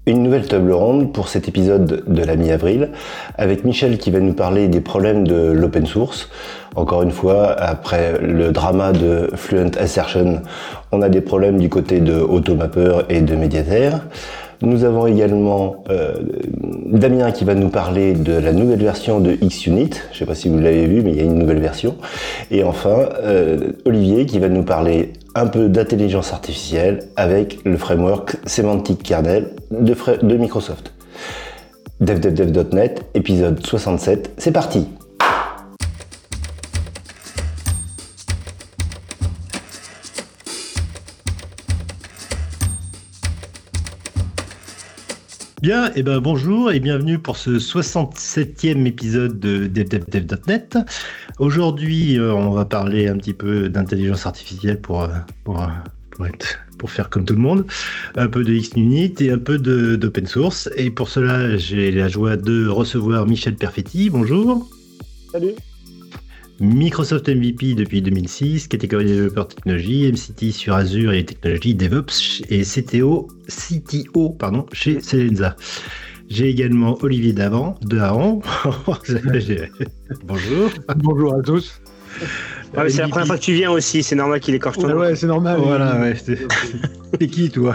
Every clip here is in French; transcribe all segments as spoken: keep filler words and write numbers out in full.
Une nouvelle table ronde pour cet épisode de la mi-avril, avec Michel qui va nous parler des problèmes de l'open source. Encore une fois, après le drama de Fluent Assertion, on a des problèmes du côté de Automapper et de Mediator. Nous avons également euh, Damien qui va nous parler de la nouvelle version de Xunit. Je ne sais pas si vous l'avez vu, mais il y a une nouvelle version. Et enfin, euh, Olivier qui va nous parler un peu d'intelligence artificielle avec le framework Semantic Kernel de, de Microsoft. dev dev dev point net, épisode soixante-sept, c'est parti! Bien, et ben bonjour et bienvenue pour ce soixante-septième épisode de dev dev dev point net. Aujourd'hui, euh, on va parler un petit peu d'intelligence artificielle pour, pour, pour, être, pour faire comme tout le monde, un peu de Xunit et un peu de, d'open source. Et pour cela, j'ai la joie de recevoir Michel Perfetti. Bonjour. Salut. Microsoft M V P depuis deux mille six, catégorie développeur technologie, M C T sur Azure et technologies DevOps et C T O, C T O pardon, chez Celenza. J'ai également Olivier Davant, de Haran. Bonjour. Bonjour à tous. Ouais, c'est la première fois que tu viens aussi, c'est normal qu'il écorche ton nom. Ouais, c'est normal. Voilà, ouais. T'es qui, toi?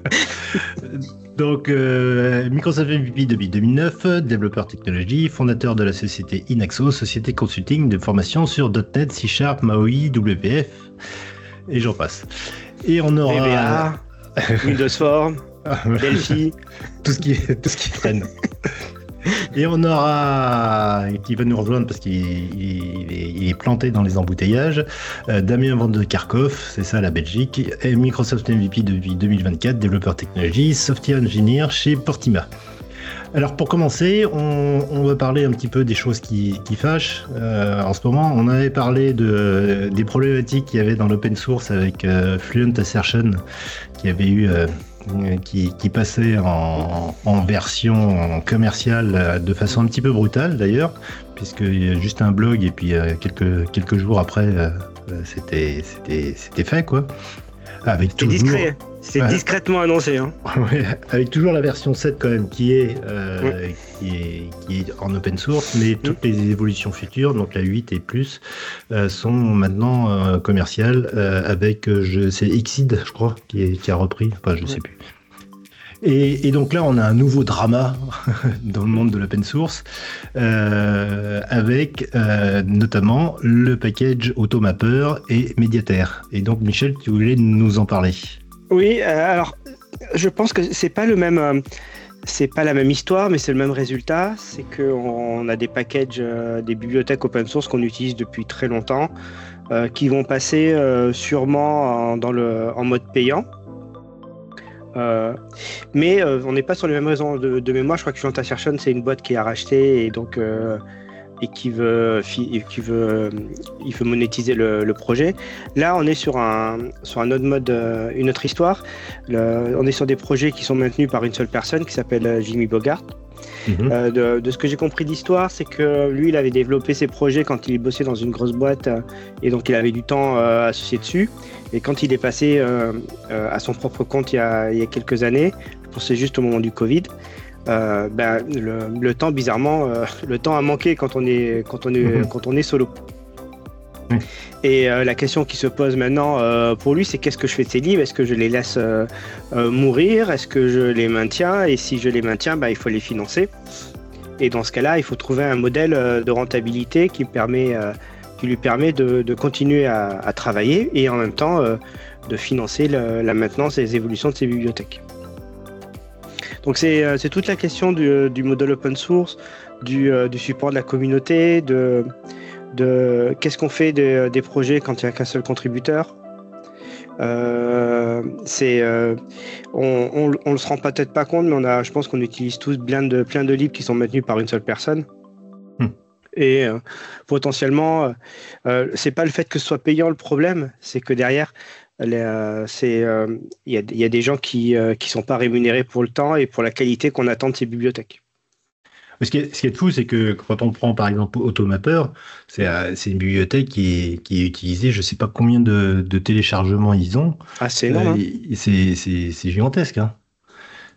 Donc, euh, Microsoft M V P depuis deux mille neuf, développeur technologie, fondateur de la société Inaxo, société consulting de formation sur .NET, C Sharp, MAUI, W P F, et j'en passe. Et on aura... V B A, Windows Form, Delphi. Tout ce qui, tout ce qui traîne. Et on aura, qui va nous rejoindre parce qu'il il est, il est planté dans les embouteillages, euh, Damien Van de Kerkhoff, c'est ça la Belgique, et Microsoft M V P depuis deux mille vingt-quatre, développeur technologie, software engineer chez Portima. Alors pour commencer, on, on va parler un petit peu des choses qui, qui fâchent. Euh, en ce moment, on avait parlé de, des problématiques qu'il y avait dans l'open source avec euh, Fluent Assertion, qui avait eu... Euh, Qui, qui passait en, en version commerciale de façon un petit peu brutale d'ailleurs, puisqu'il y a juste un blog et puis euh, quelques, quelques jours après euh, c'était, c'était, c'était fait quoi. Avec c'est toujours... discret, c'est ouais. discrètement annoncé. Hein. Ouais, avec toujours la version sept quand même qui est, euh, ouais. qui est, qui est en open source, mais toutes mmh. les évolutions futures, donc la huit et plus, euh, sont maintenant euh, commerciales euh, avec, euh, je, c'est Exceed, je crois, qui, est, qui a repris, enfin je ouais. sais plus. Et, et donc là, on a un nouveau drama dans le monde de l'open source, euh, avec euh, notamment le package Automapper et Mediator. Et donc, Michel, tu voulais nous en parler. Oui, euh, alors, je pense que c'est pas le même, euh, c'est pas la même histoire, mais c'est le même résultat. C'est qu'on a des packages, euh, des bibliothèques open source qu'on utilise depuis très longtemps, euh, qui vont passer euh, sûrement en, dans le, en mode payant. Euh, mais euh, on n'est pas sur les mêmes raisons de, de mémoire. Je crois que Fluent Assertion, c'est une boîte qui a racheté et donc euh, et qui veut, qui veut, il veut monétiser le, le projet. Là, on est sur un sur un autre mode, euh, une autre histoire. Le, on est sur des projets qui sont maintenus par une seule personne qui s'appelle Jimmy Bogart. Mmh. Euh, de, de ce que j'ai compris de l'histoire, c'est que lui, il avait développé ses projets quand il bossait dans une grosse boîte euh, et donc il avait du temps euh, associé dessus. Et quand il est passé euh, euh, à son propre compte il y a, il y a quelques années, je pense que c'est juste au moment du Covid, euh, ben, le, le temps, bizarrement, euh, le temps a manqué quand on est, quand on est, mmh. quand on est solo. Mmh. Et euh, la question qui se pose maintenant euh, pour lui, c'est qu'est-ce que je fais de ces livres? Est-ce que je les laisse euh, euh, mourir? Est-ce que je les maintiens? Et si je les maintiens, bah, il faut les financer. Et dans ce cas-là, il faut trouver un modèle euh, de rentabilité qui, permet, euh, qui lui permet de, de continuer à, à travailler et en même temps euh, de financer le, la maintenance et les évolutions de ses bibliothèques. Donc c'est, euh, c'est toute la question du, du modèle open source, du, euh, du support de la communauté, de... de qu'est-ce qu'on fait de, des projets quand il n'y a qu'un seul contributeur. Euh, c'est, euh, on ne se rend peut-être pas compte, mais on a, je pense qu'on utilise tous plein de, plein de livres qui sont maintenus par une seule personne. Hmm. Et euh, potentiellement, euh, c'est pas le fait que ce soit payant le problème, c'est que derrière, il euh, euh, y, y a des gens qui ne euh, sont pas rémunérés pour le temps et pour la qualité qu'on attend de ces bibliothèques. Ce qui est, ce qui est fou, c'est que quand on prend par exemple Automapper, c'est, c'est une bibliothèque qui est, qui est utilisée, je ne sais pas combien de, de téléchargements ils ont. Ah, c'est énorme. Euh, hein. c'est, c'est, c'est gigantesque. Hein.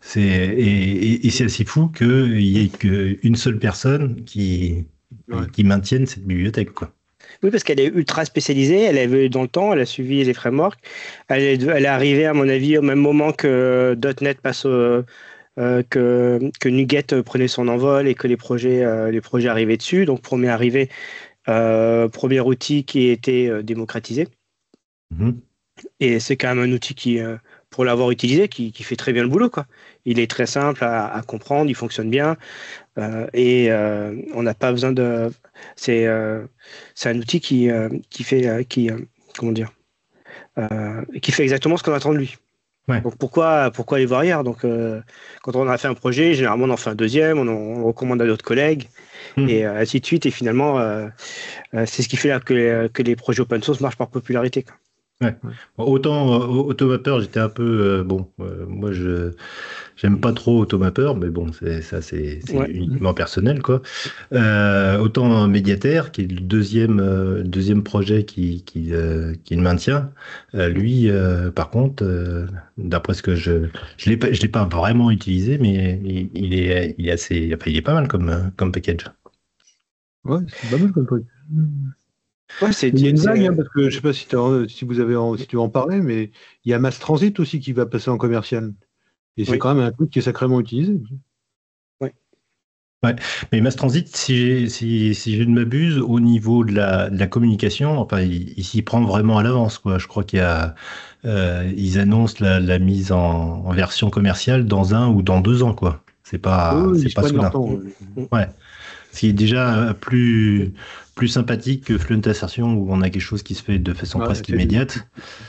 C'est, et, et, et c'est assez fou qu'il y ait qu'une seule personne qui, ouais. qui maintienne cette bibliothèque, quoi. Oui, parce qu'elle est ultra spécialisée, elle a évolué dans le temps, elle a suivi les frameworks. Elle est, elle est arrivée, à mon avis, au même moment que .NET passe au, euh, que, que NuGet prenait son envol et que les projets, euh, les projets arrivaient dessus. Donc, premier arrivé, euh, premier outil qui a été euh, démocratisé. Mm-hmm. Et c'est quand même un outil qui, euh, pour l'avoir utilisé, qui, qui fait très bien le boulot, quoi. Il est très simple à, à comprendre, il fonctionne bien. Euh, et euh, on n'a pas besoin de. C'est euh, c'est un outil qui euh, qui fait euh, qui euh, comment dire euh, qui fait exactement ce qu'on attend de lui. Ouais. Donc pourquoi pourquoi aller voir ailleurs? Donc euh, quand on a fait un projet, généralement on en fait un deuxième, on, on le recommande à d'autres collègues mmh. et euh, ainsi de suite. Et finalement, euh, euh, c'est ce qui fait là, que que les projets open source marchent par popularité, quoi. Ouais. Bon, autant euh, Automapper, j'étais un peu euh, bon. Euh, moi, je j'aime pas trop Automapper, mais bon, c'est ça, c'est, c'est ouais. uniquement personnel, quoi. Euh, autant Médiataire, qui est le deuxième euh, deuxième projet qui qui euh, qui le maintient. Euh, lui, euh, par contre, euh, d'après ce que je je l'ai pas je l'ai pas vraiment utilisé, mais il, il est il est assez, enfin, il est pas mal comme comme package. Ouais, c'est pas mal comme truc. Ouais, c'est, il y a une vague, hein, parce que je sais pas si, si vous avez en, si tu veux en parler, mais il y a Mass Transit aussi qui va passer en commercial. Et c'est oui. quand même un truc qui est sacrément utilisé. Ouais. Ouais. Mais Mass Transit, si, si, si je ne m'abuse, au niveau de la, de la communication, enfin, il, il s'y prend vraiment à l'avance, quoi. Je crois qu'il y a, euh, ils annoncent la, la mise en, en version commerciale dans un ou dans deux ans, quoi. C'est pas, oui, c'est pas soudain. Ouais. ouais. Ce qui est déjà plus, plus sympathique que Fluent Assertion, où on a quelque chose qui se fait de façon ouais, presque immédiate.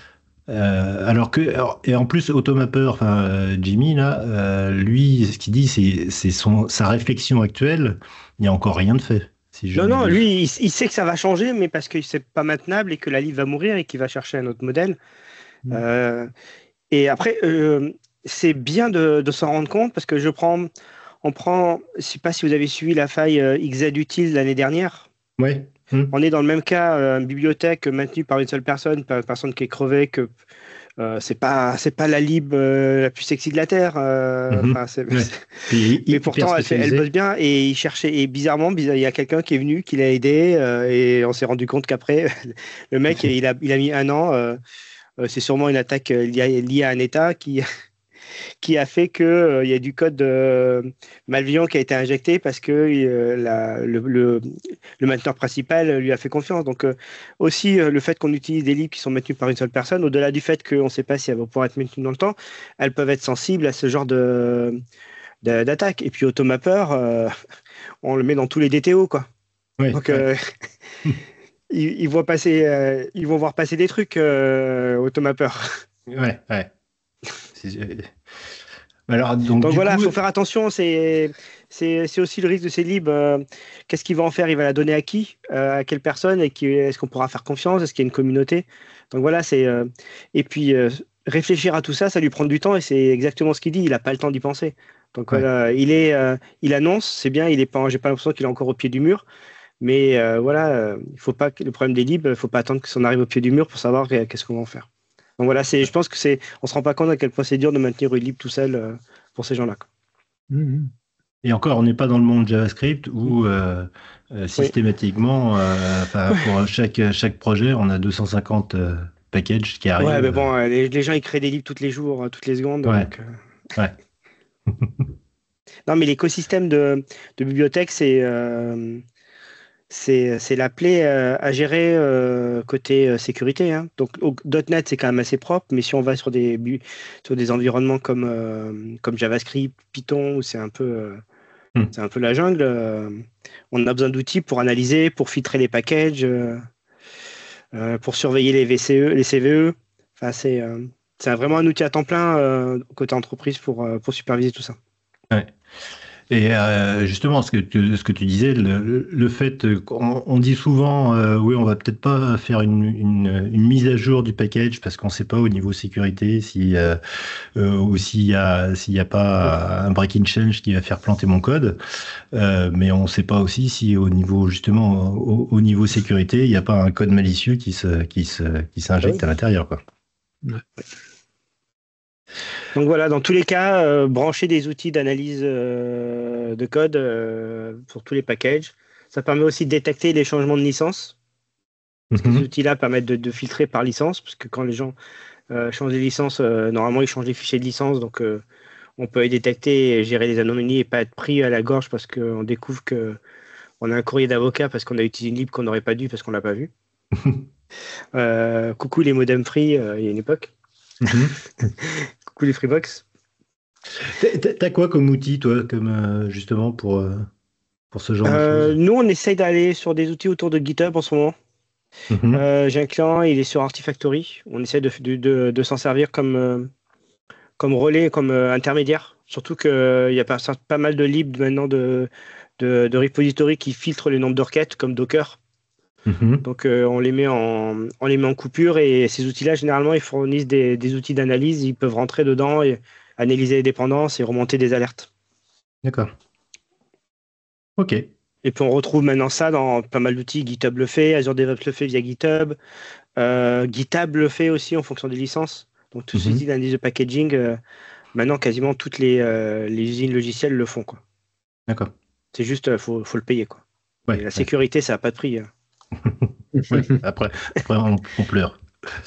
Euh, alors que, alors, et en plus, Automapper, enfin, euh, Jimmy, là, euh, lui, ce qu'il dit, c'est, c'est son, sa réflexion actuelle, il n'y a encore rien de fait. Si je non, non, lui, il, il sait que ça va changer, mais parce que c'est pas maintenable et que la livre va mourir et qu'il va chercher un autre modèle. Mmh. Euh, et après, euh, c'est bien de, de s'en rendre compte parce que je prends. On prend, je ne sais pas si vous avez suivi la faille euh, X Z utile l'année dernière. Oui. Mmh. On est dans le même cas, euh, une bibliothèque maintenue par une seule personne, par une personne qui est crevée, que euh, c'est pas, c'est pas la lib euh, la plus sexy de la terre. Euh, mmh. c'est, ouais. c'est... Puis, mais pourtant, elle, fait, elle bosse bien et il cherchait. Et bizarrement, il y a quelqu'un qui est venu, qui l'a aidé euh, et on s'est rendu compte qu'après, le mec, il a, il a mis un an. Euh, c'est sûrement une attaque liée, liée à un État qui. qui a fait qu'il euh, y a du code euh, malveillant qui a été injecté parce que euh, la, le, le, le mainteneur principal lui a fait confiance. Donc euh, aussi, euh, le fait qu'on utilise des libres qui sont maintenus par une seule personne, au-delà du fait qu'on ne sait pas si elles vont pouvoir être maintenues dans le temps, elles peuvent être sensibles à ce genre de, de, d'attaque. Et puis Automapper, euh, on le met dans tous les D T O, quoi. Oui, Donc euh, ouais. ils, ils, vont passer, euh, ils vont voir passer des trucs, euh, Automapper. Ouais, ouais. Alors, donc, donc voilà, il coup... faut faire attention. C'est, c'est, c'est aussi le risque de ces libres. Euh, qu'est-ce qu'il va en faire? Il va la donner à qui? euh, À quelle personne? Et qui, est-ce qu'on pourra faire confiance? Est-ce qu'il y a une communauté? Donc voilà, c'est. Euh, et puis, euh, réfléchir à tout ça, ça lui prend du temps. Et c'est exactement ce qu'il dit. Il n'a pas le temps d'y penser. Donc ouais. voilà, il, est, euh, il annonce, c'est bien. Il est pas, j'ai pas l'impression qu'il est encore au pied du mur. Mais euh, voilà, euh, il faut pas que le problème des libres, il ne faut pas attendre que ça arrive au pied du mur pour savoir qu'est-ce qu'on va en faire. Donc voilà, c'est, je pense que c'est, on se rend pas compte à quelle procédure de maintenir une libre tout seul euh, pour ces gens-là. Mmh. Et encore, on n'est pas dans le monde JavaScript où euh, euh, systématiquement, euh, pour chaque chaque projet, on a deux cent cinquante euh, packages qui arrivent. Ouais, mais bon, euh, les, les gens ils créent des livres toutes les jours, euh, toutes les secondes. Ouais. Donc, euh... ouais. Non, mais l'écosystème de, de bibliothèques, c'est euh, C'est, c'est la plaie euh, à gérer euh, côté euh, sécurité. Hein. Donc, au, .NET, c'est quand même assez propre, mais si on va sur des, sur des environnements comme, euh, comme JavaScript, Python, où c'est un peu, euh, mm. c'est un peu la jungle, euh, on a besoin d'outils pour analyser, pour filtrer les packages, euh, euh, pour surveiller les V C E, les C V E. Enfin, c'est, euh, c'est vraiment un outil à temps plein euh, côté entreprise pour, euh, pour superviser tout ça. Ouais. Et euh, justement, ce que, tu, ce que tu disais, le, le fait qu'on on dit souvent, euh, oui, on va peut-être pas faire une, une, une mise à jour du package parce qu'on ne sait pas au niveau sécurité si euh, euh, ou s'il y a s'il y a pas un break-in change qui va faire planter mon code, euh, mais on ne sait pas aussi si au niveau justement au, au niveau sécurité, il n'y a pas un code malicieux qui se qui se qui s'injecte oui. à l'intérieur, quoi. Ouais. Donc voilà, dans tous les cas, euh, brancher des outils d'analyse euh, de code euh, pour tous les packages. Ça permet aussi de détecter les changements de licence. Parce que Mhm. ces outils-là permettent de, de filtrer par licence, parce que quand les gens euh, changent des licences, euh, normalement ils changent les fichiers de licence, donc euh, on peut les détecter et gérer les anomalies et pas être pris à la gorge parce qu'on découvre que on a un courrier d'avocat parce qu'on a utilisé une lib qu'on n'aurait pas dû parce qu'on l'a pas vu. Euh, coucou les modems free, euh, il y a une époque. Mhm. Coucou les Freebox. T'as- t'as- T'as quoi comme outil, toi, comme euh, justement pour, euh, pour ce genre de Euh, choses? nous, on essaye d'aller sur des outils autour de GitHub en ce moment. Mhm. Euh, j'ai un client, il est sur Artifactory. On essaie de, de, de, de s'en servir comme, euh, comme relais, comme euh, intermédiaire. Surtout qu'il y a pas, pas mal de libs maintenant de, de, de repositories qui filtrent les nombres de requêtes, comme Docker. Mhm. Donc, euh, on les met en, on les met en coupure et ces outils-là, généralement, ils fournissent des, des outils d'analyse. Ils peuvent rentrer dedans et analyser les dépendances et remonter des alertes. D'accord. Ok. Et puis, on retrouve maintenant ça dans pas mal d'outils. GitHub le fait, Azure DevOps le fait via GitHub. Euh, GitHub le fait aussi en fonction des licences. Donc, tous ces Mhm. outils d'analyse de packaging, euh, maintenant, quasiment toutes les, euh, les usines logicielles le font, quoi. D'accord. C'est juste, euh, faut, faut le payer, quoi. Ouais, Et la ouais. sécurité, ça n'a pas de prix, hein. Ouais. Après, après on, on pleure.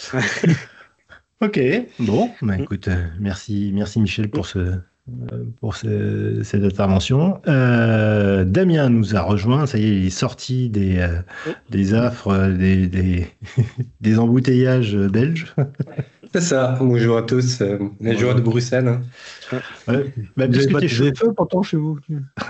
Ok. Bon, bah, Mm. écoute, euh, merci, merci Michel pour ce, euh, pour ce- cette intervention. Euh, Damien nous a rejoint. Ça y est, il est sorti des, euh, Mm. des affres, euh, des, des, des embouteillages belges. C'est ça. Bonjour à tous, euh, les Bonjour. joueurs de Bruxelles. hein. Ouais. Bah, Vous n'avez puisque pas t'es de chaud, T F E pourtant chez vous.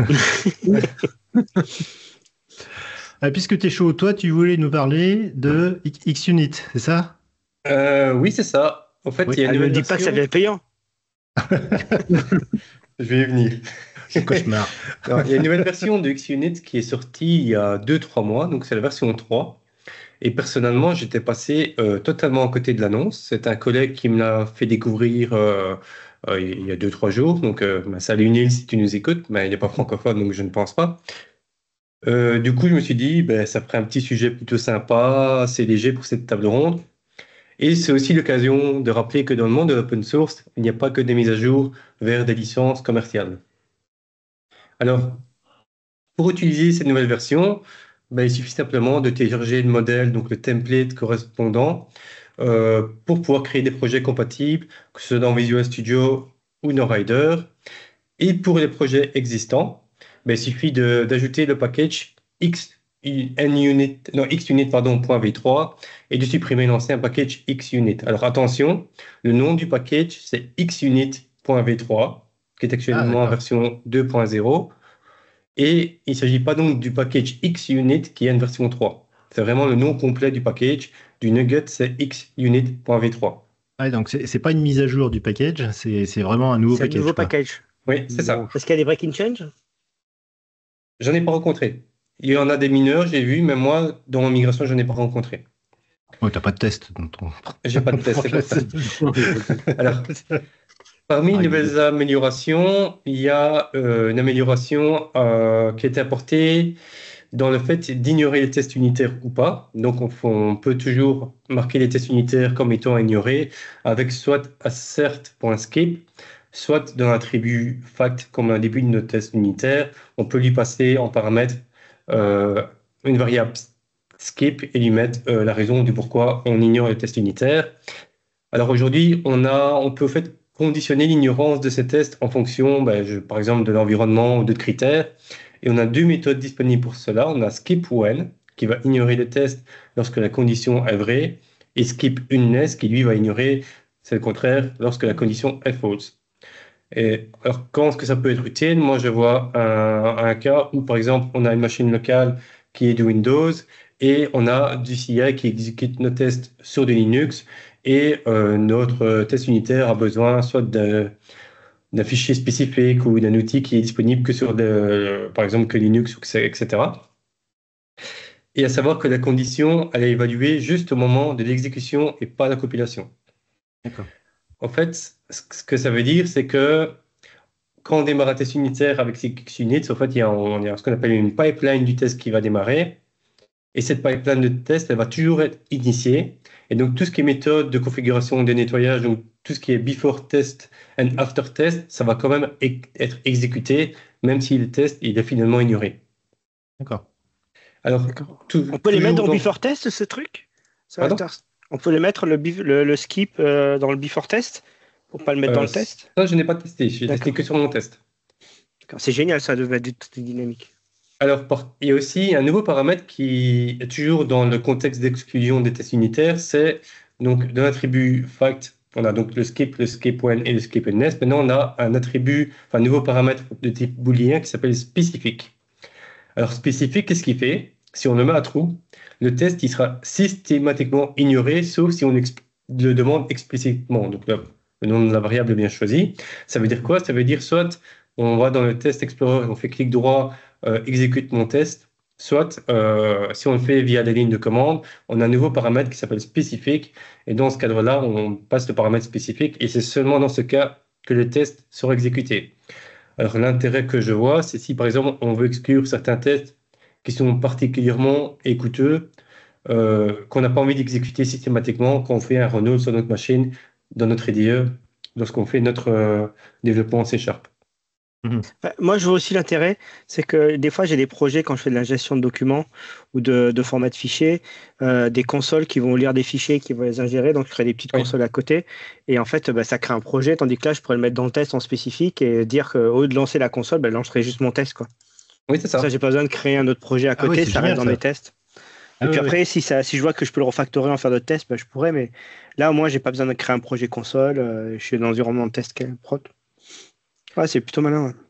ah, puisque t'es chaud, toi, tu voulais nous parler de X- XUnit, c'est ça? Euh, oui, c'est ça. En fait, Oui. il y a Ah, une ne me nouvelle dis pas que ça version. vient payant. Je vais y venir. Cauchemar. Alors, il y a une nouvelle version de XUnit qui est sortie il y a deux trois mois, donc c'est la version trois. Et personnellement, j'étais passé euh, totalement à côté de l'annonce. C'est un collègue qui me l'a fait découvrir euh, euh, il y a deux trois jours. Donc, euh, bah, salut Neil si tu nous écoutes, mais il n'est pas francophone, donc je ne pense pas. Euh, du coup, je me suis dit, ben, ça ferait un petit sujet plutôt sympa, assez léger pour cette table ronde. Et c'est aussi l'occasion de rappeler que dans le monde de l'open source, il n'y a pas que des mises à jour vers des licences commerciales. Alors, pour utiliser cette nouvelle version, ben, il suffit simplement de télécharger le modèle, donc le template correspondant, euh, pour pouvoir créer des projets compatibles, que ce soit dans Visual Studio ou dans Rider. Et pour les projets existants, ben, il suffit de- d'ajouter le package X, NUnit, non, XUnit pardon, .v trois et de supprimer l'ancien package XUnit. Alors attention, le nom du package c'est XUnit.v trois, qui est Ah, actuellement en d'accord. version deux point zéro. Et il ne s'agit pas donc du package XUnit qui est une version trois. C'est vraiment le nom complet du package. Du nugget, c'est XUnit.v trois. Ah, donc, c'est c'est pas une mise à jour du package, c'est c'est vraiment un nouveau C'est un package, nouveau quoi. package. Oui, c'est ça. Bon. Est-ce qu'il y a des breaking change? J'en ai pas rencontré. Il y en a des mineurs, j'ai vu, mais moi, dans mon migration, je n'en ai pas rencontré. Ouais, t'as pas de test dans ton. J'ai pas de test, c'est pour ça. Alors, parmi Ah, les nouvelles améliorations, il y a euh, une amélioration euh, qui a été apportée dans le fait d'ignorer les tests unitaires ou pas. Donc, on, on peut toujours marquer les tests unitaires comme étant ignorés avec soit assert.skip, soit dans l'attribut fact comme un début de notre test unitaire. On peut lui passer en paramètre euh, une variable skip et lui mettre euh, la raison du pourquoi on ignore les tests unitaires. Alors aujourd'hui, on, a, on peut en fait conditionner l'ignorance de ces tests en fonction, ben, je, par exemple, de l'environnement ou d'autres critères. Et on a deux méthodes disponibles pour cela. On a skip when, qui va ignorer le test lorsque la condition est vraie, et skip unless, qui lui va ignorer, c'est le contraire, lorsque la condition est false. Et alors, quand est-ce que ça peut être utile? Moi, je vois un, un cas où, par exemple, on a une machine locale qui est de Windows et on a du C I qui exécute nos tests sur de Linux et euh, notre test unitaire a besoin soit d'un fichier spécifique ou d'un outil qui est disponible que sur, de, par exemple, que Linux, et cetera. Et à savoir que la condition, elle est évaluée juste au moment de l'exécution et pas la compilation. D'accord. En fait, ce que ça veut dire, c'est que quand on démarre un test unitaire avec ces XUnits, en fait, il y a, on, il y a ce qu'on appelle une pipeline du test qui va démarrer. Et cette pipeline de test, elle va toujours être initiée. Et donc, tout ce qui est méthode de configuration, de nettoyage, donc tout ce qui est before test and after test, ça va quand même e- être exécuté, même si le test il est finalement ignoré. D'accord. Alors, D'accord. tout- On peut les mettre toujours dans dans- before test, ce truc? Ça Pardon reste- On peut les mettre le, bif- le, le skip euh, dans le before test pour pas le mettre dans Euh, le test? Ça, je n'ai pas testé. J'ai testé D'accord. que sur mon test. D'accord. C'est génial, ça devait être dynamique. Alors, par- il y a aussi un nouveau paramètre qui est toujours dans le contexte d'exclusion des tests unitaires, c'est donc de l'attribut fact. On a donc le skip, le skip when et le skip and nest. Maintenant, on a un attribut, enfin, un nouveau paramètre de type booléen qui s'appelle spécifique. Alors, spécifique, qu'est-ce qu'il fait? Si on le met à true, le test il sera systématiquement ignoré, sauf si on ex- le demande explicitement. Donc, le, le nom de la variable est bien choisi. Ça veut dire quoi? Ça veut dire soit on va dans le test explorer et on fait clic droit, euh, exécute mon test, soit euh, si on le fait via les lignes de commande, on a un nouveau paramètre qui s'appelle spécifique. Et dans ce cadre-là, on passe le paramètre spécifique et c'est seulement dans ce cas que le test sera exécuté. Alors, l'intérêt que je vois, c'est si par exemple on veut exclure certains tests qui sont particulièrement coûteux, euh, qu'on n'a pas envie d'exécuter systématiquement quand on fait un run sur notre machine dans notre I D E, lorsqu'on fait notre euh, développement en C Sharp. Enfin, moi, je vois aussi l'intérêt, c'est que des fois, j'ai des projets quand je fais de la gestion de documents ou de, de format de fichiers, euh, des consoles qui vont lire des fichiers, qui vont les ingérer, donc je crée des petites Oui. consoles à côté, et en fait, bah, ça crée un projet, tandis que là, je pourrais le mettre dans le test en spécifique et dire qu'au lieu de lancer la console, bah, je lancerai juste mon test, quoi. Oui, c'est ça. Ça, j'ai pas besoin de créer un autre projet à Ah oui, côté, c'est ça reste génial, dans ça. mes tests. Ah et puis ouais, après, si, ça, si je vois que je peux le refactorer en faire d'autres tests, bah, je pourrais, mais là, au moins, j'ai pas besoin de créer un projet console, euh, je suis dans l'environnement de test prod. Ouais, c'est plutôt malin. Ouais.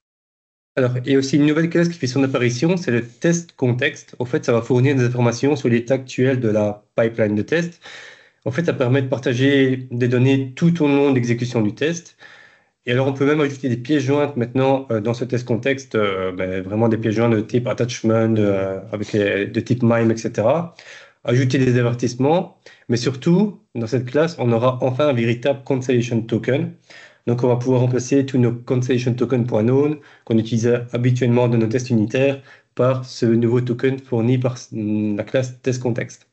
Alors, il y a aussi une nouvelle classe qui fait son apparition, c'est le test contexte. Au fait, ça va fournir des informations sur l'état actuel de la pipeline de test. En fait, ça permet de partager des données tout au long de l'exécution du test. Et alors, on peut même ajouter des pièces jointes maintenant euh, dans ce test contexte, euh, ben, vraiment des pièces jointes de type attachment, euh, avec les- de type mime, et cetera. Ajouter des avertissements, mais surtout, dans cette classe, on aura enfin un véritable cancellation token. Donc, on va pouvoir remplacer tous nos cancellation tokens.known qu'on utilisait habituellement dans nos tests unitaires par ce nouveau token fourni par mm, la classe test context.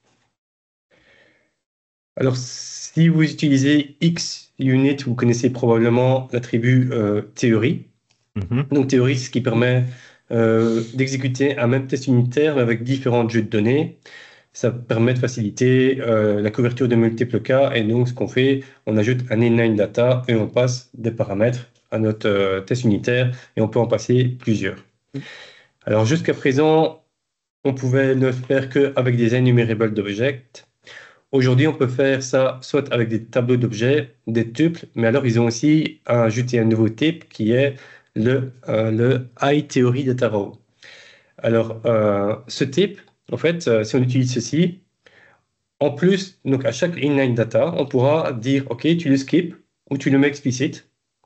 Alors, si vous utilisez XUnit, vous connaissez probablement l'attribut euh, théorie. Mhm. Donc, théorie, c'est ce qui permet euh, d'exécuter un même test unitaire mais avec différents jeux de données. Ça permet de faciliter euh, la couverture de multiples cas. Et donc, ce qu'on fait, on ajoute un inline data et on passe des paramètres à notre euh, test unitaire et on peut en passer plusieurs. Alors, jusqu'à présent, on pouvait ne faire qu'avec des enumerables d'objects. Aujourd'hui, on peut faire ça soit avec des tableaux d'objets, des tuples, mais alors ils ont aussi ajouté un nouveau type qui est le, euh, le High Theory Data Row. Alors, euh, ce type, en fait, euh, si on utilise ceci, en plus, donc à chaque inline data, on pourra dire, OK, tu le skip ou tu le mets explicite.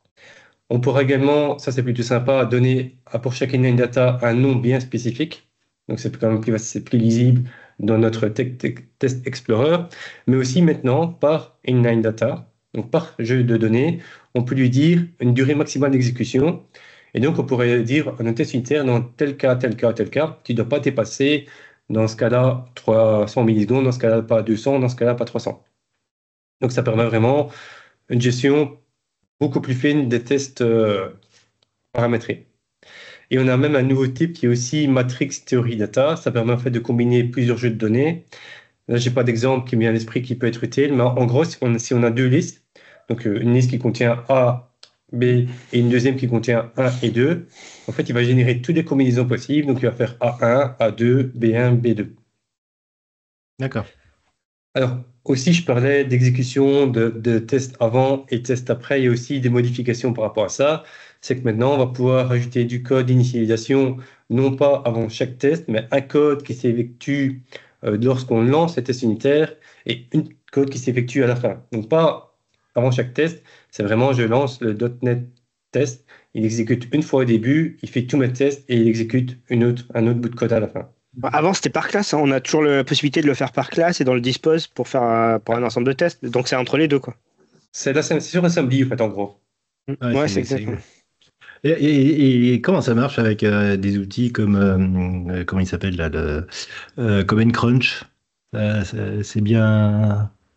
On pourra également, ça c'est plutôt sympa, donner à pour chaque inline data un nom bien spécifique. Donc c'est quand même plus, c'est plus lisible dans notre te- te- test explorer, mais aussi maintenant par inline data, donc par jeu de données, on peut lui dire une durée maximale d'exécution. Et donc on pourrait dire à notre test unitaire, dans tel cas, tel cas, tel cas, tu ne dois pas dépasser, dans ce cas-là, trois cents millisecondes, dans ce cas-là, pas deux cents, dans ce cas-là, pas trois cents. Donc ça permet vraiment une gestion beaucoup plus fine des tests euh, paramétrés. Et on a même un nouveau type qui est aussi Matrix Theory Data. Ça permet en fait de combiner plusieurs jeux de données. Là, je n'ai pas d'exemple qui me vient à l'esprit qui peut être utile, mais en gros, si on, si on a deux listes, donc euh, une liste qui contient A, B et une deuxième qui contient un et deux, en fait, il va générer toutes les combinaisons possibles. Donc, il va faire A un, A deux, B un, B deux. D'accord. Alors, aussi, je parlais d'exécution de, de tests avant et tests après. Il y a aussi des modifications par rapport à ça. C'est que maintenant, on va pouvoir ajouter du code d'initialisation, non pas avant chaque test, mais un code qui s'effectue euh, lorsqu'on lance les tests unitaires et un code qui s'effectue à la fin. Donc, pas avant chaque test, c'est vraiment je lance le .NET test, il exécute une fois au début, il fait tous mes tests et il exécute une autre, un autre bout de code à la fin. Avant, c'était par classe. Hein. On a toujours la possibilité de le faire par classe et dans le dispose pour faire un, pour un ensemble de tests. Donc, c'est entre les deux, quoi. C'est la- c'est sur assembly, en fait, en gros. Ouais, Ouais, c'est- c'est exactement. Et, et- et comment ça marche avec euh, des outils comme euh, euh, comment il s'appelle là, le euh, Command Crunch? Euh, c'est c'est bien.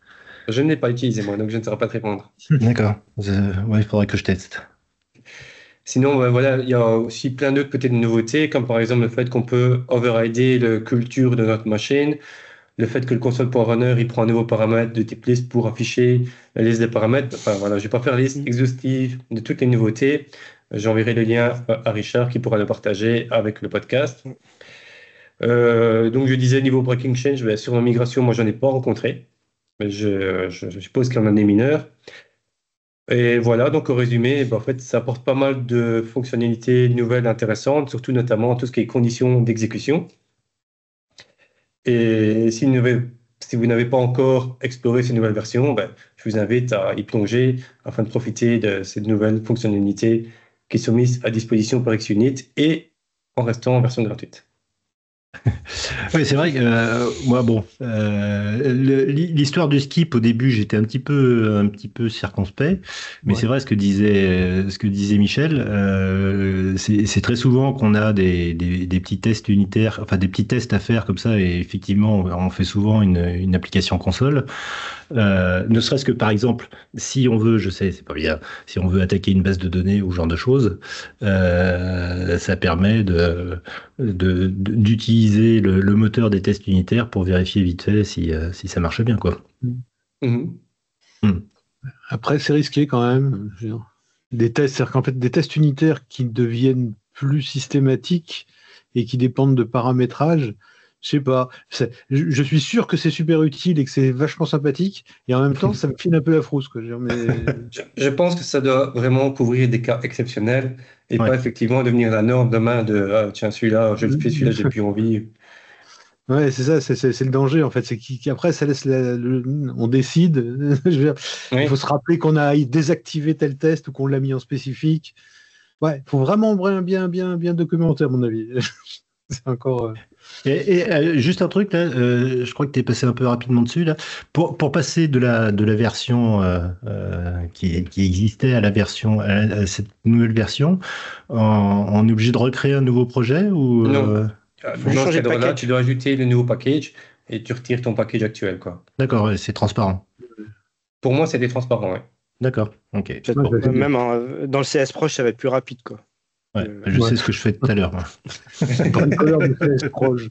Je ne l'ai pas utilisé moi, donc je ne saurais pas te répondre. D'accord. Euh, ouais, il faudrait que je teste. Sinon, ben voilà, il y a aussi plein d'autres peut-être nouveautés, comme par exemple le fait qu'on peut overrider le culture de notre machine, le fait que le console point runner il prend un nouveau paramètre de type list pour afficher la liste des paramètres. Enfin voilà, je vais pas faire la liste exhaustive de toutes les nouveautés. J'enverrai le lien à Richard qui pourra le partager avec le podcast. Euh, donc je disais niveau breaking change, ben, sur la migration, moi j'en ai pas rencontré, mais je, je, je suppose qu'il y en a des mineurs. Et voilà, donc au résumé, ben, en fait, ça apporte pas mal de fonctionnalités nouvelles intéressantes, surtout notamment tout ce qui est conditions d'exécution. Et si, si vous n'avez pas encore exploré ces nouvelles versions, ben, je vous invite à y plonger afin de profiter de ces nouvelles fonctionnalités qui sont mises à disposition par XUnit et en restant en version gratuite. Oui, c'est vrai que euh, moi, bon, euh, le- l'histoire du skip au début, j'étais un petit peu, un petit peu circonspect, mais Ouais. c'est vrai ce que disait, ce que disait Michel. Euh, c'est c'est très souvent qu'on a des, des, des petits tests unitaires, enfin des petits tests à faire comme ça, et effectivement, on fait souvent une, une application console. Euh, ne serait-ce que par exemple, si on veut, je sais, c'est pas bien, si on veut attaquer une base de données ou ce genre de choses, euh, ça permet de, de, de- d'utiliser le, le moteur des tests unitaires pour vérifier vite fait si, euh, si ça marche bien, quoi. Mhm. Après, c'est risqué quand même. Je veux dire. Des tests, c'est-à-dire qu'en fait, des tests unitaires qui deviennent plus systématiques et qui dépendent de paramétrage, je sais pas. C'est- Je, je suis sûr que c'est super utile et que c'est vachement sympathique, et en même temps, ça me file un peu la frousse, quoi. Je veux dire, mais... Je, je pense que ça doit vraiment couvrir des cas exceptionnels et Ouais. pas effectivement devenir la norme demain de ah, tiens, celui-là, je le fais, celui-là, j'ai plus envie. Ouais, c'est ça, c'est c'est- c'est le danger en fait. C'est qu'après, ça laisse la- le- on décide. Je veux dire, Oui. il faut se rappeler qu'on a désactivé tel test ou qu'on l'a mis en spécifique. Ouais, il faut vraiment bien, bien, bien, bien documenter, à mon avis. C'est encore. euh, Et, et, euh, juste un truc là, euh, je crois que tu es passé un peu rapidement dessus là. Pour, pour passer de la, de la version euh, euh, qui, qui existait à la version à, à cette nouvelle version, on, on est obligé de recréer un nouveau projet ou Non. euh, Euh, Faut Dans ce changer de cadre-là, package. tu dois ajouter le nouveau package et tu retires ton package actuel, quoi. D'accord, ouais, c'est transparent. Pour moi, c'était transparent, ouais. D'accord, ok. Peut-être Ouais, pas. ça, c'est Même en- dans le C S Proche, ça va être plus rapide, quoi. Ouais, Euh, je ouais. sais ce que je fais tout à l'heure. moi. Pas une couleur de C S proche.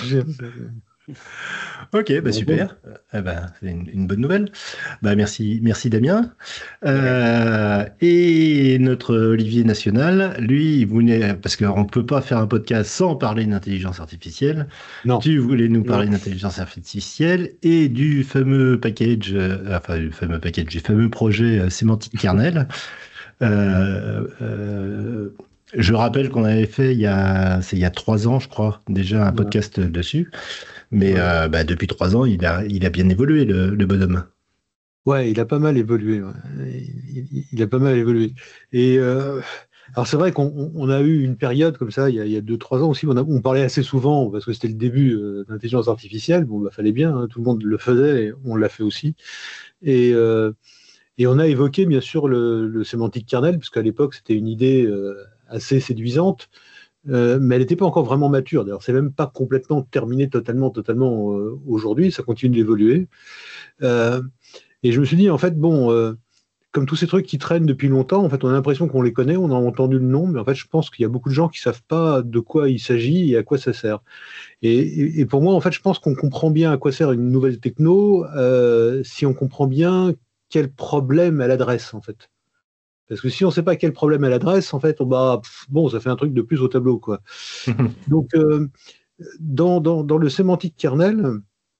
Ok, bah super. Eh ben, c'est une, une bonne nouvelle. Bah, merci, merci Damien. Euh, et notre Olivier National, lui, il voulait, parce qu'on ne peut pas faire un podcast sans parler d'intelligence artificielle. Non. Tu voulais nous parler Non. d'intelligence artificielle et du fameux package, euh, enfin du fameux package, du fameux projet euh, Semantic Kernel. Euh, euh, je rappelle qu'on avait fait il y a, c'est il y a trois ans, je crois, déjà un Ouais. podcast dessus. Mais Ouais. euh, bah, depuis trois ans, il a, il a bien évolué, le, le bonhomme. Ouais, il a pas mal évolué. Ouais. Il, il- il a pas mal évolué. Et euh, alors c'est vrai qu'on on- on a eu une période comme ça il y a, il y a deux, trois ans aussi. On, a- on parlait assez souvent parce que c'était le début euh, d'intelligence artificielle. Bon, bah, fallait bien, hein, tout le monde le faisait et on l'a fait aussi. Et, euh, et on a évoqué bien sûr le, le sémantique kernel parce qu'à l'époque c'était une idée euh, assez séduisante. Euh, mais elle n'était pas encore vraiment mature. D'ailleurs, c'est même pas complètement terminé totalement, totalement euh, aujourd'hui. Ça continue d'évoluer. Euh, et je me suis dit, en fait, bon, euh, comme tous ces trucs qui traînent depuis longtemps, en fait, on a l'impression qu'on les connaît, on a entendu le nom, mais en fait, je pense qu'il y a beaucoup de gens qui savent pas de quoi il s'agit et à quoi ça sert. Et, et, et pour moi, en fait, je pense qu'on comprend bien à quoi sert une nouvelle techno euh, si on comprend bien quel problème elle adresse, en fait. Parce que si on ne sait pas quel problème elle adresse, en fait, on, bah, pff, bon, ça fait un truc de plus au tableau, quoi. Donc, euh, dans, dans, dans le sémantique kernel,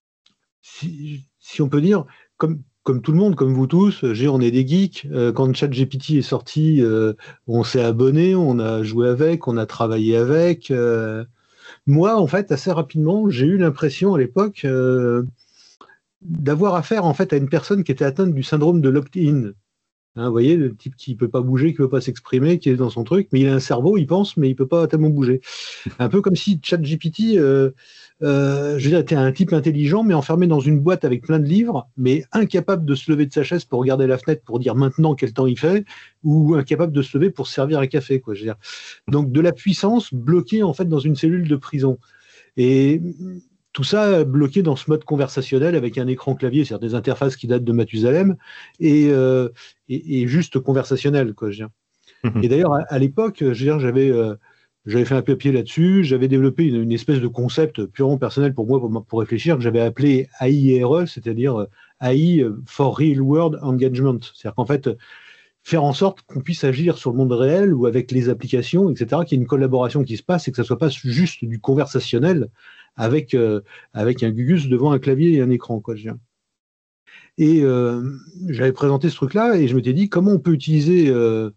si, si on peut dire, comme, comme tout le monde, comme vous tous, j'ai, on est des geeks. Euh, quand ChatGPT est sorti, euh, on s'est abonné, on a joué avec, on a travaillé avec. Euh, moi, en fait, assez rapidement, j'ai eu l'impression à l'époque euh, d'avoir affaire en fait à une personne qui était atteinte du syndrome de l'opt-in. Hein, vous voyez, le type qui ne peut pas bouger, qui ne peut pas s'exprimer, qui est dans son truc, mais il a un cerveau, il pense, mais il ne peut pas tellement bouger. Un peu comme si ChatGPT, euh, euh, je veux dire, était un type intelligent, mais enfermé dans une boîte avec plein de livres, mais incapable de se lever de sa chaise pour regarder la fenêtre, pour dire maintenant quel temps il fait, ou incapable de se lever pour se servir un café, quoi. Je veux dire. Donc de la puissance bloquée en fait dans une cellule de prison. Et tout ça bloqué dans ce mode conversationnel avec un écran clavier, c'est-à-dire des interfaces qui datent de Mathusalem et, euh, et, et juste conversationnel, quoi, je veux dire. Mmh. Et d'ailleurs, à, à l'époque, je veux dire, j'avais, euh, j'avais fait un papier là-dessus, j'avais développé une, une espèce de concept purement personnel pour moi, pour, pour réfléchir, que j'avais appelé A I R E, c'est-à-dire A I for Real World Engagement. C'est-à-dire qu'en fait, faire en sorte qu'on puisse agir sur le monde réel ou avec les applications, et cetera, qu'il y ait une collaboration qui se passe et que ça ne soit pas juste du conversationnel avec, euh, avec un gugus devant un clavier et un écran, quoi, je veux dire. Et euh, j'avais présenté ce truc-là et je m'étais dit comment on peut utiliser euh,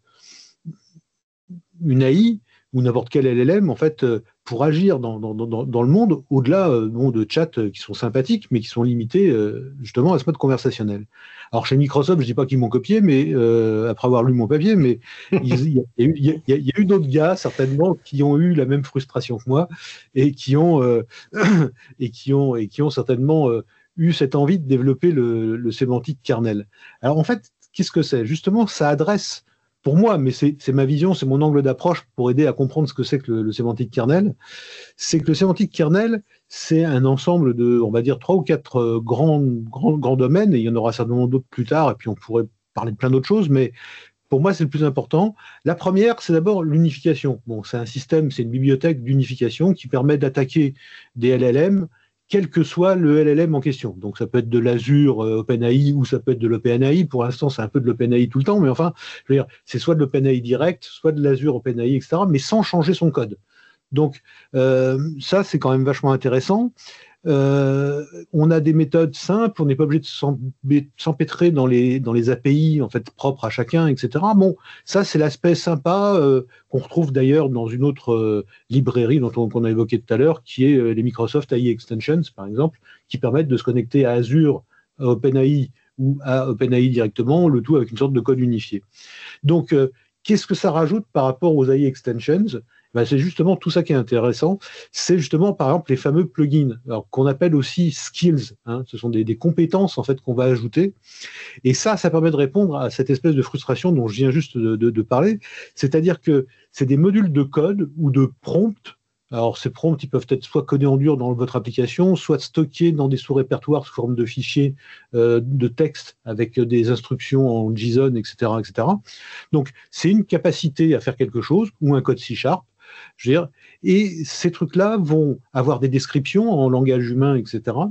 une A I ou n'importe quel L L M en fait euh, pour agir dans, dans, dans, dans le monde au-delà euh, bon, de chats euh, qui sont sympathiques mais qui sont limités euh, justement à ce mode conversationnel. Alors chez Microsoft, je dis pas qu'ils m'ont copié, mais euh, après avoir lu mon papier, mais il y, y, y, y, y a eu d'autres gars certainement qui ont eu la même frustration que moi et qui ont euh, et qui ont et qui ont certainement euh, eu cette envie de développer le, le sémantique kernel. Alors en fait, qu'est-ce que c'est ? Justement, ça adresse, pour moi, mais c'est, c'est ma vision, c'est mon angle d'approche pour aider à comprendre ce que c'est que le, le sémantique kernel, c'est que le sémantique kernel, c'est un ensemble de, on va dire, trois ou quatre euh, grands, grands, grands domaines, et il y en aura certainement d'autres plus tard, et puis on pourrait parler de plein d'autres choses, mais pour moi, c'est le plus important. La première, c'est d'abord l'unification. Bon, c'est un système, c'est une bibliothèque d'unification qui permet d'attaquer des L L M, quel que soit le L L M en question. Donc ça peut être de l'Azure euh, OpenAI ou ça peut être de l'OpenAI. Pour l'instant, c'est un peu de l'OpenAI tout le temps, mais enfin, je veux dire, c'est soit de l'OpenAI direct, soit de l'Azure OpenAI, et cetera, mais sans changer son code. Donc euh, ça, c'est quand même vachement intéressant. Euh, on a des méthodes simples, on n'est pas obligé de s'empêtrer dans les, dans les A P I en fait, propres à chacun, et cetera. Bon, ça, c'est l'aspect sympa euh, qu'on retrouve d'ailleurs dans une autre euh, librairie dont on, qu'on a évoqué tout à l'heure, qui est euh, les Microsoft A I Extensions, par exemple, qui permettent de se connecter à Azure, à OpenAI ou à OpenAI directement, le tout avec une sorte de code unifié. Donc, euh, qu'est-ce que ça rajoute par rapport aux A I Extensions ? Ben, c'est justement tout ça qui est intéressant. C'est justement, par exemple, les fameux plugins, alors, qu'on appelle aussi skills. Hein, ce sont des, des compétences en fait qu'on va ajouter. Et ça, ça permet de répondre à cette espèce de frustration dont je viens juste de, de, de parler. C'est-à-dire que c'est des modules de code ou de prompts. Alors, ces prompts, ils peuvent être soit codés en dur dans votre application, soit stockés dans des sous-répertoires sous forme de fichiers euh, de texte avec des instructions en JSON, et cetera, et cetera. Donc, c'est une capacité à faire quelque chose ou un code C Sharp. Je veux dire, et ces trucs-là vont avoir des descriptions en langage humain, et cetera.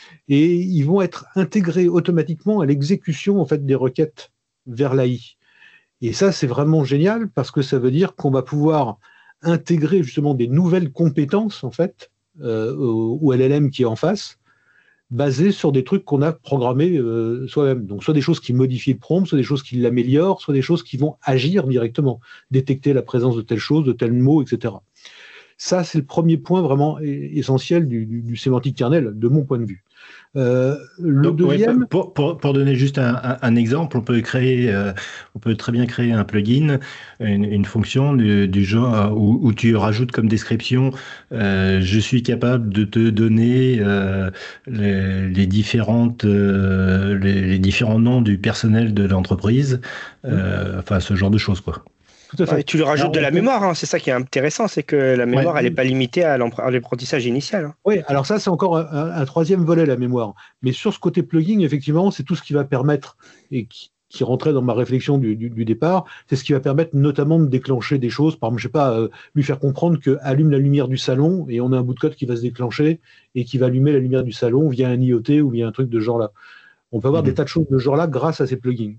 Et ils vont être intégrés automatiquement à l'exécution en fait des requêtes vers l'A I. Et ça, c'est vraiment génial parce que ça veut dire qu'on va pouvoir intégrer justement des nouvelles compétences en fait euh, au, au L L M qui est en face, basées sur des trucs qu'on a programmés euh, soi-même. Donc soit des choses qui modifient le prompt, soit des choses qui l'améliorent, soit des choses qui vont agir directement, détecter la présence de telle chose, de tel mot, et cetera. Ça, c'est le premier point vraiment essentiel du, du, du sémantique kernel, de mon point de vue. Euh, le Donc, deuxième... ouais, pour, pour, pour donner juste un, un, un exemple, on peut créer, euh, on peut très bien créer un plugin, une, une fonction du, du genre où, où tu rajoutes comme description, euh, je suis capable de te donner euh, les, les différentes, euh, les, les différents noms du personnel de l'entreprise, euh, enfin ce genre de choses, quoi. Tout à fait. Ouais, tu lui rajoutes alors, de la peut... mémoire, hein. C'est ça qui est intéressant, c'est que la mémoire, ouais. elle n'est pas limitée à l'apprentissage initial. Hein. Oui, alors ça, c'est encore un, un troisième volet, la mémoire. Mais sur ce côté plugin, effectivement, c'est tout ce qui va permettre, et qui, qui rentrait dans ma réflexion du, du, du départ, c'est ce qui va permettre notamment de déclencher des choses. Par exemple, je sais pas, euh, lui faire comprendre que allume la lumière du salon, et on a un bout de code qui va se déclencher, et qui va allumer la lumière du salon via un I O T ou via un truc de ce genre-là. On peut avoir mmh. des tas de choses de ce genre-là grâce à ces plugins.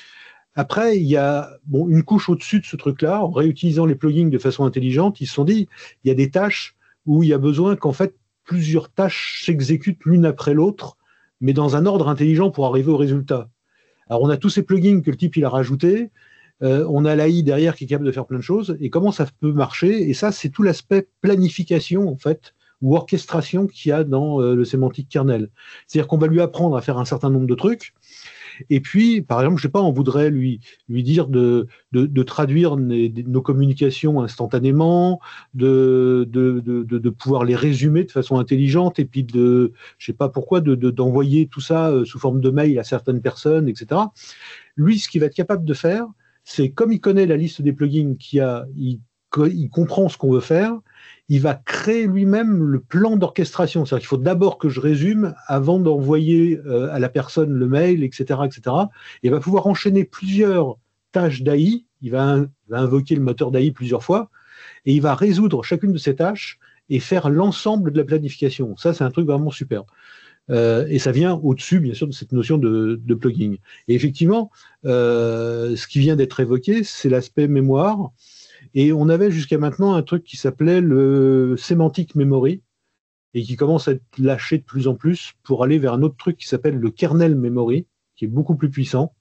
Après, il y a bon, une couche au-dessus de ce truc-là, en réutilisant les plugins de façon intelligente, ils se sont dit, il y a des tâches où il y a besoin qu'en fait, plusieurs tâches s'exécutent l'une après l'autre, mais dans un ordre intelligent pour arriver au résultat. Alors, on a tous ces plugins que le type il a rajoutés, euh, on a l'A I derrière qui est capable de faire plein de choses, et comment ça peut marcher ? Et ça, c'est tout l'aspect planification, en fait, ou orchestration qu'il y a dans euh, le sémantique kernel. C'est-à-dire qu'on va lui apprendre à faire un certain nombre de trucs, et puis, par exemple, je sais pas, on voudrait lui, lui dire de, de, de traduire les, de, nos communications instantanément, de, de, de, de pouvoir les résumer de façon intelligente, et puis de, je sais pas pourquoi, de, de, d'envoyer tout ça sous forme de mail à certaines personnes, et cetera. Lui, ce qu'il va être capable de faire, c'est comme il connaît la liste des plugins qu'il y a, il quand il comprend ce qu'on veut faire, il va créer lui-même le plan d'orchestration. C'est-à-dire qu'il faut d'abord que je résume avant d'envoyer euh, à la personne le mail, et cetera, et cetera. Et il va pouvoir enchaîner plusieurs tâches d'A I. Il va, in- va invoquer le moteur d'A I plusieurs fois et il va résoudre chacune de ces tâches et faire l'ensemble de la planification. Ça, c'est un truc vraiment super. Euh, et ça vient au-dessus, bien sûr, de cette notion de, de plugging. Et effectivement, euh, ce qui vient d'être évoqué, c'est l'aspect mémoire. Et on avait jusqu'à maintenant un truc qui s'appelait le semantic memory et qui commence à être lâché de plus en plus pour aller vers un autre truc qui s'appelle le kernel memory, qui est beaucoup plus puissant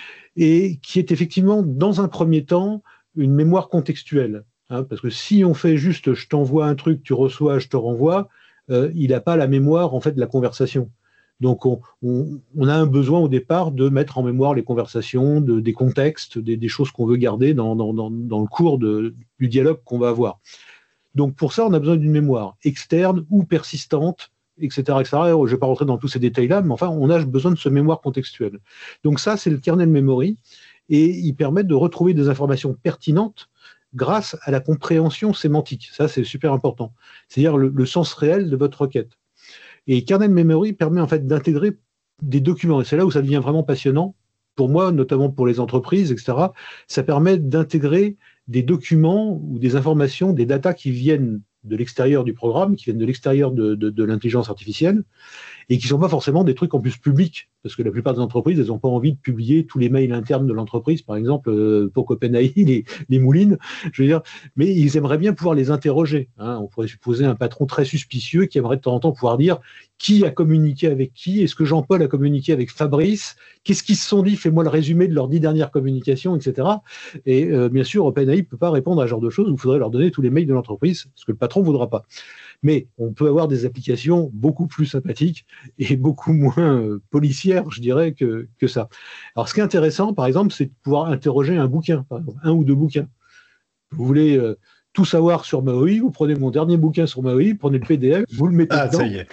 et qui est effectivement, dans un premier temps, une mémoire contextuelle. Hein, parce que si on fait juste je t'envoie un truc, tu reçois, je te renvoie, euh, il n'a pas la mémoire en fait de la conversation. Donc on, on, on a un besoin au départ de mettre en mémoire les conversations, de, des contextes, des, des choses qu'on veut garder dans, dans, dans, dans le cours de, du dialogue qu'on va avoir. Donc pour ça, on a besoin d'une mémoire externe ou persistante, et cetera, et cetera. Je ne vais pas rentrer dans tous ces détails-là, mais enfin, on a besoin de ce mémoire contextuelle. Donc ça, c'est le kernel memory, et il permet de retrouver des informations pertinentes grâce à la compréhension sémantique. Ça, c'est super important. C'est-à-dire le, le sens réel de votre requête. Et kernel memory permet en fait d'intégrer des documents. Et c'est là où ça devient vraiment passionnant. Pour moi, notamment pour les entreprises, et cetera, ça permet d'intégrer des documents ou des informations, des datas qui viennent de l'extérieur du programme, qui viennent de l'extérieur de, de, de l'intelligence artificielle, et qui ne sont pas forcément des trucs en plus publics, parce que la plupart des entreprises, elles n'ont pas envie de publier tous les mails internes de l'entreprise, par exemple, euh, pour qu'OpenAI les, les mouline, je veux dire, mais ils aimeraient bien pouvoir les interroger. Hein. On pourrait supposer un patron très suspicieux qui aimerait de temps en temps pouvoir dire qui a communiqué avec qui, est-ce que Jean-Paul a communiqué avec Fabrice, qu'est-ce qu'ils se sont dit, fais-moi le résumé de leurs dix dernières communications, et cetera. Et euh, bien sûr, OpenAI ne peut pas répondre à ce genre de choses, où il faudrait leur donner tous les mails de l'entreprise, ce que le patron ne voudra pas. Mais on peut avoir des applications beaucoup plus sympathiques et beaucoup moins euh, policières, je dirais, que, que ça. Alors, ce qui est intéressant, par exemple, c'est de pouvoir interroger un bouquin, par exemple, un ou deux bouquins. Vous voulez euh, tout savoir sur Maui, vous prenez mon dernier bouquin sur Maui, prenez le P D F, vous le mettez Ah, dedans. ça y est.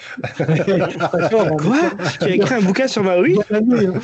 Quoi? Tu as écrit un bouquin sur Maui? euh,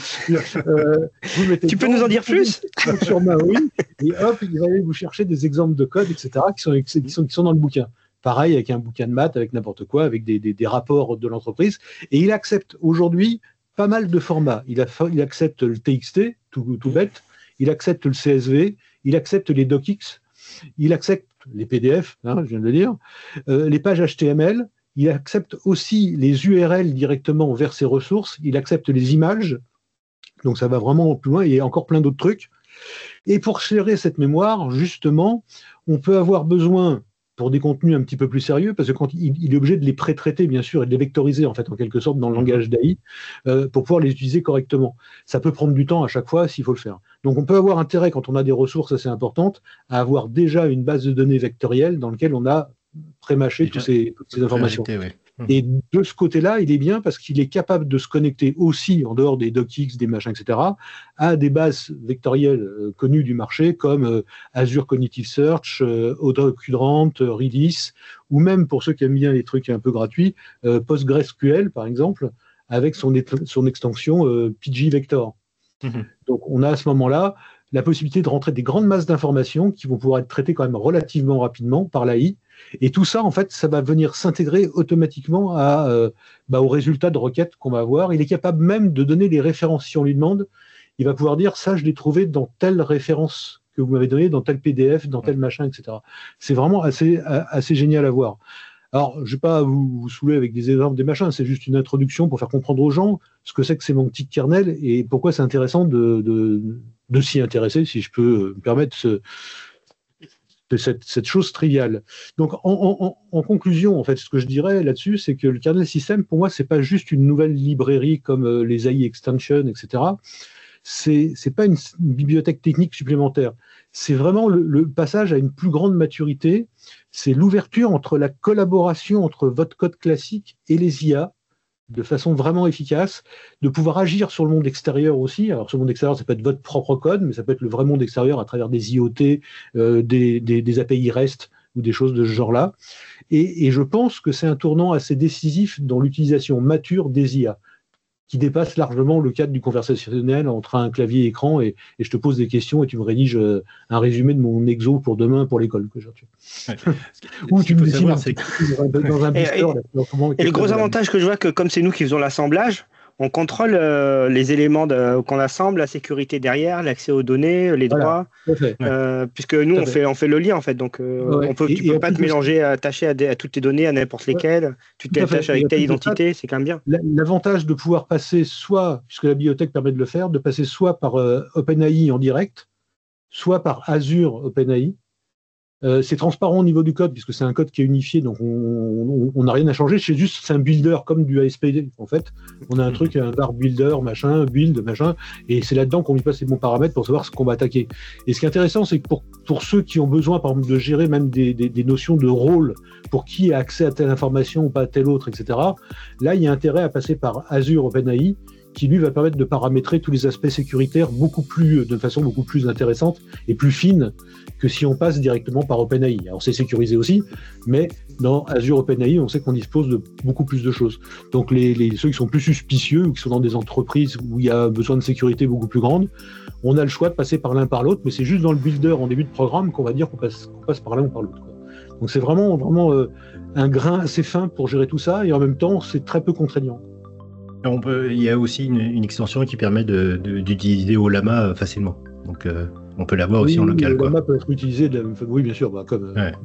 vous mettez Tu peux dedans, nous en dire vous plus? sur Maui, et hop, il va aller vous chercher des exemples de code, et cetera, qui sont, qui sont, qui sont dans le bouquin. Pareil avec un bouquin de maths, avec n'importe quoi, avec des, des, des rapports de l'entreprise. Et il accepte aujourd'hui pas mal de formats. Il, a, il accepte le T X T, tout, tout bête. Il accepte le C S V. Il accepte les docx. Il accepte les P D F, hein, je viens de le dire. Euh, les pages H T M L. Il accepte aussi les U R L directement vers ses ressources. Il accepte les images. Donc ça va vraiment plus loin. Il y a encore plein d'autres trucs. Et pour gérer cette mémoire, justement, on peut avoir besoin pour des contenus un petit peu plus sérieux, parce que quand il, il est obligé de les pré-traiter, bien sûr, et de les vectoriser, en fait, en quelque sorte, dans le langage d'A I, euh, pour pouvoir les utiliser correctement. Ça peut prendre du temps à chaque fois s'il faut le faire. Donc, on peut avoir intérêt, quand on a des ressources assez importantes, à avoir déjà une base de données vectorielle dans laquelle on a pré-mâché toutes ces, toutes ces informations. Ajouté, ouais. Et de ce côté-là, il est bien parce qu'il est capable de se connecter aussi, en dehors des docx, des machins, et cetera, à des bases vectorielles euh, connues du marché, comme euh, Azure Cognitive Search, euh, AutoQuadrant, euh, Redis, ou même, pour ceux qui aiment bien les trucs un peu gratuits, euh, PostgreSQL, par exemple, avec son, son extension euh, P G Vector. Mm-hmm. Donc, on a à ce moment-là la possibilité de rentrer des grandes masses d'informations qui vont pouvoir être traitées quand même relativement rapidement par l'A I. Et tout ça, en fait, ça va venir s'intégrer automatiquement à, euh, bah, aux résultats de requêtes qu'on va avoir. Il est capable même de donner les références. Si on lui demande, il va pouvoir dire ça, je l'ai trouvé dans telle référence que vous m'avez donnée, dans tel P D F, dans tel machin, et cetera. C'est vraiment assez, assez génial à voir. Alors, je ne vais pas vous, vous saouler avec des exemples des machins, c'est juste une introduction pour faire comprendre aux gens ce que c'est que sémantique kernel et pourquoi c'est intéressant de, de, de s'y intéresser, si je peux me permettre ce, cette, cette chose triviale. Donc, en, en, en conclusion, en fait, ce que je dirais là-dessus, c'est que le kernel system, pour moi, c'est pas juste une nouvelle librairie comme euh, les A I extension, et cetera. C'est, c'est pas une, une bibliothèque technique supplémentaire. C'est vraiment le, le passage à une plus grande maturité. C'est l'ouverture entre la collaboration entre votre code classique et les I A de façon vraiment efficace, de pouvoir agir sur le monde extérieur aussi. Alors, sur le monde extérieur, ça peut être votre propre code, mais ça peut être le vrai monde extérieur à travers des I O T, euh, des, des, des A P I REST ou des choses de ce genre-là. Et, et je pense que c'est un tournant assez décisif dans l'utilisation mature des I A, qui dépasse largement le cadre du conversationnel entre un clavier et écran et, et je te pose des questions et tu me rédiges euh, un résumé de mon exo pour demain pour l'école. Que genre, tu... ouais. Ou tu me dessines savoir, un c'est petit dans un, dans un Et- blister. là, comment- Et le gros avantage que je vois, que comme c'est nous qui faisons l'assemblage, on contrôle euh, les éléments de- qu'on assemble, la sécurité derrière, l'accès aux données, les Voilà. droits, Tout à fait. euh, puisque nous Tout à on fait. fait, on fait le lien en fait, donc euh, Ouais. on peut, Et- tu et peux en pas plus te de mélanger, attacher à, des- à toutes tes données, à n'importe lesquelles, tu Tout à fait. t'attaches Et avec en telle plus de ça, identité, c'est quand même bien. La- L'avantage de pouvoir passer soit, puisque la bibliothèque permet de le faire, de passer soit par euh, OpenAI en direct, soit par Azure OpenAI. Euh, c'est transparent au niveau du code, puisque c'est un code qui est unifié, donc on n'a rien à changer. C'est juste, c'est un builder comme du A S P D, en fait. On a un truc, un var builder, machin, build, machin, et c'est là-dedans qu'on lui passe les bons paramètres pour savoir ce qu'on va attaquer. Et ce qui est intéressant, c'est que pour, pour ceux qui ont besoin, par exemple, de gérer même des, des, des notions de rôle, pour qui a accès à telle information ou pas à telle autre, et cetera, là, il y a intérêt à passer par Azure OpenAI, qui lui va permettre de paramétrer tous les aspects sécuritaires beaucoup plus, de façon beaucoup plus intéressante et plus fine que si on passe directement par OpenAI. Alors c'est sécurisé aussi, mais dans Azure OpenAI, on sait qu'on dispose de beaucoup plus de choses. Donc les, les, ceux qui sont plus suspicieux ou qui sont dans des entreprises où il y a besoin de sécurité beaucoup plus grande, on a le choix de passer par l'un par l'autre, mais c'est juste dans le builder en début de programme qu'on va dire qu'on passe, qu'on passe par l'un ou par l'autre. Donc c'est vraiment, vraiment euh, un grain assez fin pour gérer tout ça, et en même temps, c'est très peu contraignant. On peut, il y a aussi une, une extension qui permet de, de, d'utiliser Olama euh, facilement. Donc, euh, on peut l'avoir aussi oui, en local. Olama Quoi. peut être utilisé de la même façon. Oui, bien sûr, bah, comme. Ouais.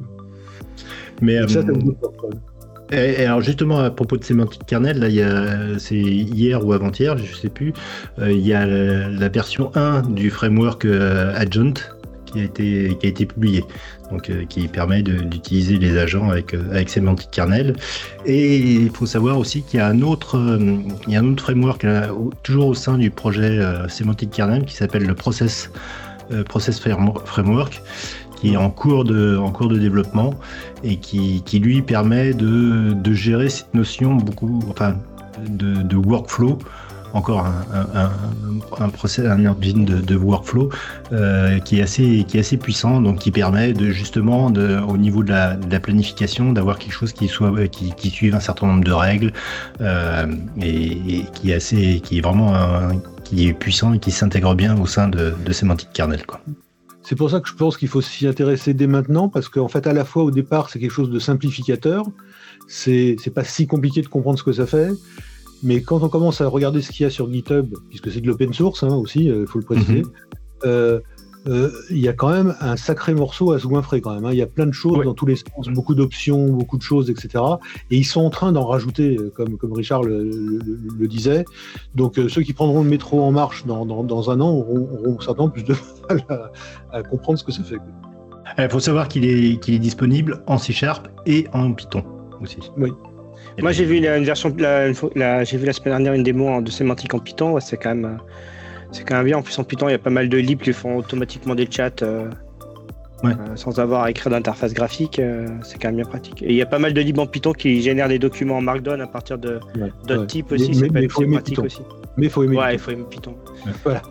Mais euh, ça, ça vous porte, et, et alors justement à propos de sémantique kernel, là, il y a, c'est hier ou avant-hier, je sais plus, euh, il y a la, la version un du framework euh, Adjoint qui a été qui a été publié. Donc, euh, qui permet de, d'utiliser les agents avec, euh, avec sémantique kernel. Et il faut savoir aussi qu'il y a un autre, euh, il y a un autre framework là, au, toujours au sein du projet euh, sémantique kernel qui s'appelle le Process, euh, Process Framework, qui est en cours de, en cours de développement et qui, qui lui permet de, de gérer cette notion beaucoup, enfin, de, de workflow. Encore un, un, un, un, process, un engine de, de workflow euh, qui est assez qui est assez puissant, donc qui permet de justement de, au niveau de la, de la planification d'avoir quelque chose qui soit qui, qui suive un certain nombre de règles euh, et, et qui est assez qui est vraiment un, qui est puissant et qui s'intègre bien au sein de, de sémantique kernel, quoi. C'est pour ça que je pense qu'il faut s'y intéresser dès maintenant, parce qu'en fait, à la fois, au départ, c'est quelque chose de simplificateur. C'est, c'est pas si compliqué de comprendre ce que ça fait. Mais quand on commence à regarder ce qu'il y a sur GitHub, puisque c'est de l'open source hein, aussi, il euh, faut le préciser, mm-hmm. euh, euh, il y a quand même un sacré morceau à se goinfrer quand même. Hein. Il y a plein de choses ouais. dans tous les sens, beaucoup d'options, beaucoup de choses, et cetera. Et ils sont en train d'en rajouter, comme, comme Richard le, le, le disait. Donc euh, ceux qui prendront le métro en marche dans, dans, dans un an auront, auront certainement plus de mal à, à comprendre ce que ça fait. Il faut savoir qu'il est, qu'il est disponible en C Sharp et en Python aussi. Oui. Et Moi, j'ai vu la, une version, la, la, j'ai vu la semaine dernière une démo de sémantique en Python. Ouais, c'est quand même, c'est quand même bien. En plus, en Python, il y a pas mal de libs qui font automatiquement des chats euh, ouais. euh, sans avoir à écrire d'interface graphique. Euh, c'est quand même bien pratique. Et il y a pas mal de libs en Python qui génèrent des documents en Markdown à partir de ouais, d'autres ouais. types aussi. Mais, c'est mais, pas mais pratique Python. aussi. Mais il faut aimer. Ouais, il faut aimer Python. Ouais. Voilà.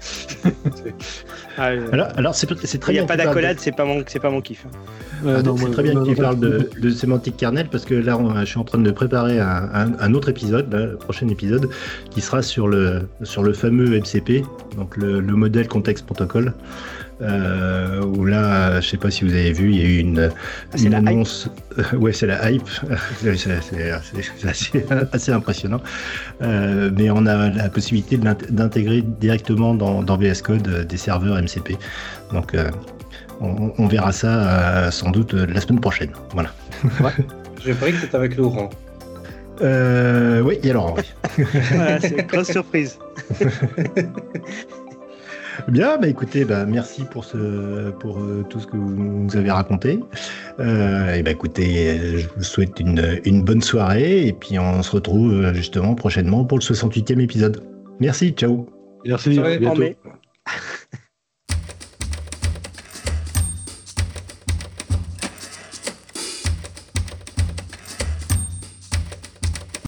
ah, euh... alors, alors c'est, c'est très il bien. Il n'y a pas d'accolade, de... c'est pas mon, c'est pas mon kiff. Hein. Euh, ah, non, c'est moi, très bien non, que tu parles de, de sémantique kernel parce que là, on, je suis en train de préparer un, un, un autre épisode, là, le prochain épisode, qui sera sur le, sur le fameux M C P, donc le, le modèle contexte protocole. Euh, où là, je sais pas si vous avez vu, il y a eu une, ah, une annonce. Euh, ouais, c'est la hype. c'est, c'est, c'est, c'est assez, assez impressionnant. Euh, mais on a la possibilité d'intégrer directement dans, dans V S Code des serveurs M C P. Donc, euh, on, on verra ça euh, sans doute la semaine prochaine. Voilà. Ouais. Je parie que c'est avec Laurent. Euh, oui, il y a Laurent. Oui. Voilà, c'est une grosse surprise. Bien, bah écoutez, bah merci pour ce, pour euh, tout ce que vous nous avez raconté. Euh, et bah écoutez, je vous souhaite une, une bonne soirée et puis on se retrouve justement prochainement pour le soixante-huitième épisode. Merci, ciao. Merci, à bientôt.